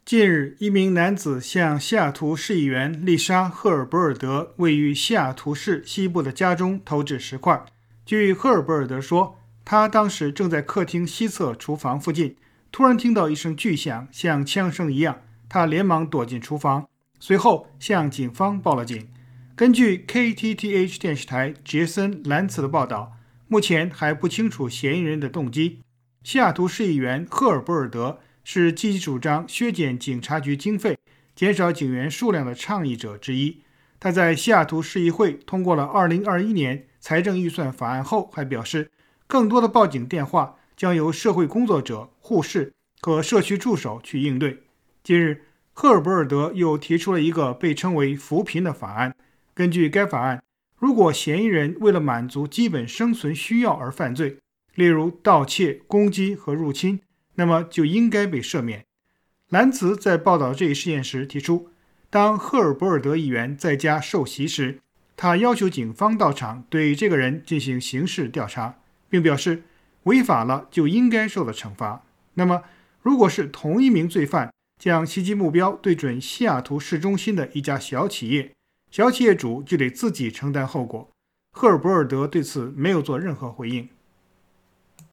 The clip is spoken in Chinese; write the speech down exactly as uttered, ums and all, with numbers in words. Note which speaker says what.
Speaker 1: 近日，一名男子向西雅图市议员丽莎·赫尔伯尔德位于西雅图市西部的家中投掷石块。据赫尔伯尔德说，他当时正在客厅西侧厨房附近，突然听到一声巨响，像枪声一样，他连忙躲进厨房，随后向警方报了警。根据 K T T H 电视台杰森·兰茨的报道，目前还不清楚嫌疑人的动机。西雅图市议员赫尔伯尔德是积极主张削减警察局经费、减少警员数量的倡议者之一。他在西雅图市议会通过了二零二一年财政预算法案后，还表示，更多的报警电话将由社会工作者、护士和社区助手去应对。近日，赫尔伯尔德又提出了一个被称为扶贫的法案。根据该法案，如果嫌疑人为了满足基本生存需要而犯罪，例如盗窃、攻击和入侵，那么就应该被赦免。兰茨在报道这一事件时提出，当赫尔伯尔德议员在家受袭时，他要求警方到场对这个人进行刑事调查，并表示违法了就应该受到惩罚。那么，如果是同一名罪犯将袭击目标对准西雅图市中心的一家小企业，小企业主就得自己承担后果。赫尔伯尔德对此没有做任何回应。